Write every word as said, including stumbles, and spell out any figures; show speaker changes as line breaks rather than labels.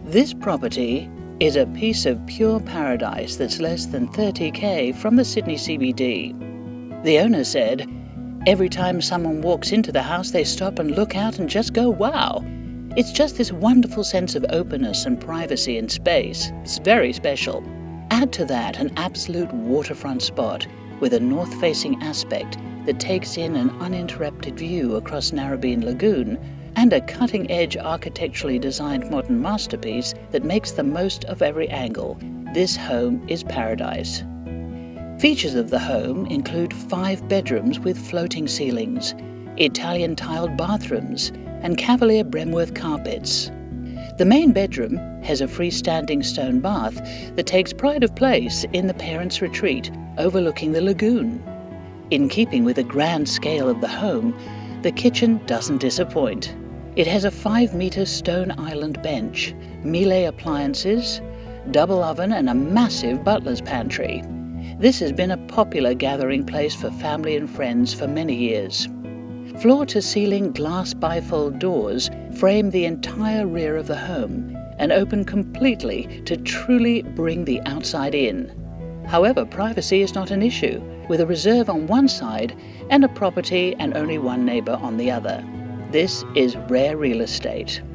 This property is a piece of pure paradise that's less than thirty K from the Sydney C B D. The owner said, "Every time someone walks into the house, they stop and look out and just go, wow. It's just this wonderful sense of openness and privacy and space. It's very special." Add to that an absolute waterfront spot with a north-facing aspect that takes in an uninterrupted view across Narrabeen Lagoon, and a cutting-edge architecturally designed modern masterpiece that makes the most of every angle. This home is paradise. Features of the home include five bedrooms with floating ceilings, Italian tiled bathrooms, and Cavalier Bremworth carpets. The main bedroom has a freestanding stone bath that takes pride of place in the parents' retreat overlooking the lagoon. In keeping with the grand scale of the home, the kitchen doesn't disappoint. It has a five-metre stone island bench, Miele appliances, double oven and a massive butler's pantry. This has been a popular gathering place for family and friends for many years. Floor-to-ceiling glass bifold doors frame the entire rear of the home and open completely to truly bring the outside in. However, privacy is not an issue, with a reserve on one side and a property and only one neighbour on the other. This is rare real estate.